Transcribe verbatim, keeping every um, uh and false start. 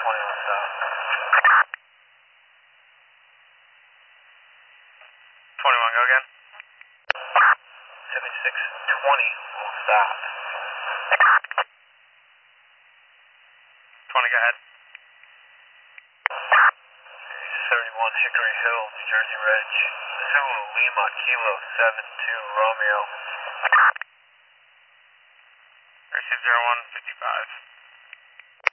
twenty-one stop. twenty-one, go again. seventy-six twenty will stop. twenty, go ahead. seventy-one Hickory Hill, New Jersey Reg. Zulu Lima Kilo seven two Romeo. Receive zero one fifty-five.